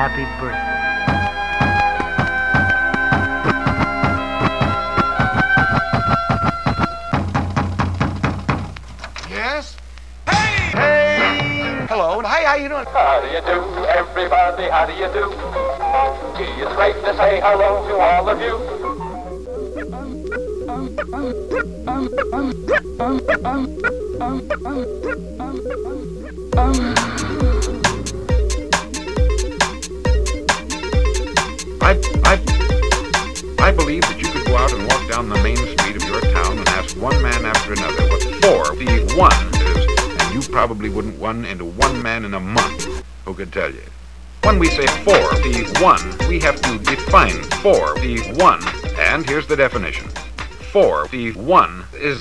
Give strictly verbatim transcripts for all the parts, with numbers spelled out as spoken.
happy birthday. Yes? Hey! Hey! Hello. Hi, how you doing? How do you do, everybody? How do you do? Gee, it's great to say hello to all of you. I, I, I believe that you could go out and walk down the main street of your town and ask one man after another what four P one is, and you probably wouldn't run into one man in a month who could tell you. When we say four P one, we have to define four P one, and here's the definition. four P one is...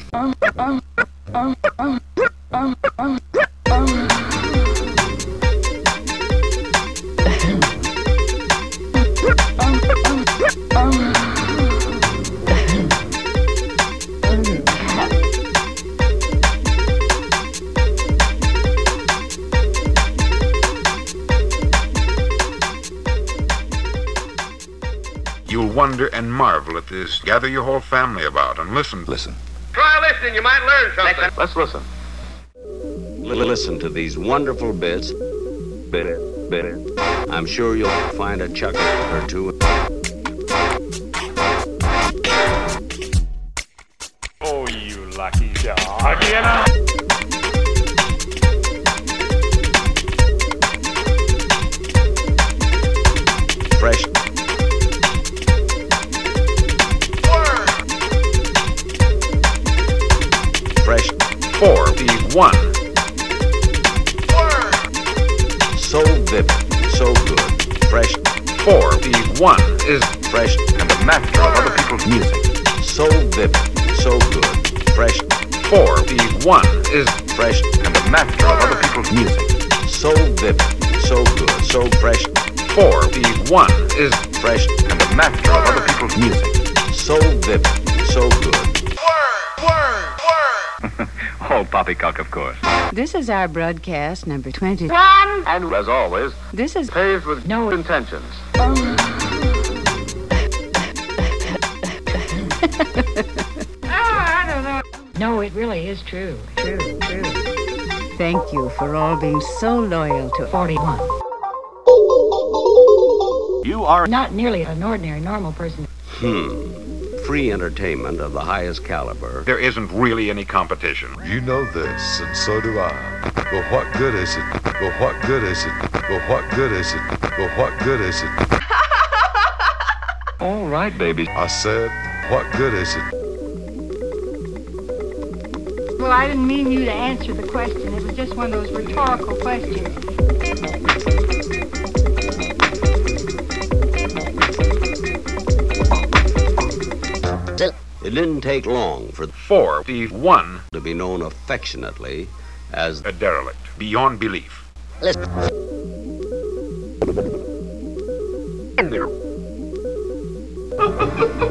You'll wonder and marvel at this. Gather your whole family about and listen. Listen. Try listening, you might learn something. Let's listen. Listen to these wonderful bits. Bit, bit. I'm sure you'll find a chuckle or two. Oh, you lucky dog, you know? Fresh. Fresh. four P one. So vivid. So good. Fresh. four P one is Fresh. and the master of other people's music. So vivid. So good. Fresh. four P one is Fresh. and the master of other people's music. So vivid. So good. So fresh. four P one is Fresh. and the master of other people's music. So vivid. So good. Oh, poppycock, of course. This is our broadcast number twenty. And as always, This is paved with no intentions. No, it really is true. True, true. Thank you for all being so loyal to forty-one. You are Not nearly an ordinary, normal person. Hmm. Free entertainment of the highest caliber. There isn't really any competition. You know this, and so do I. But what good is it? But what good is it? But what good is it? But what good is it? All right, baby. I said, what good is it? Well, I didn't mean you to answer the question. It was just one of those rhetorical questions. It didn't take long for four P one to be known affectionately as a derelict beyond belief. Listen.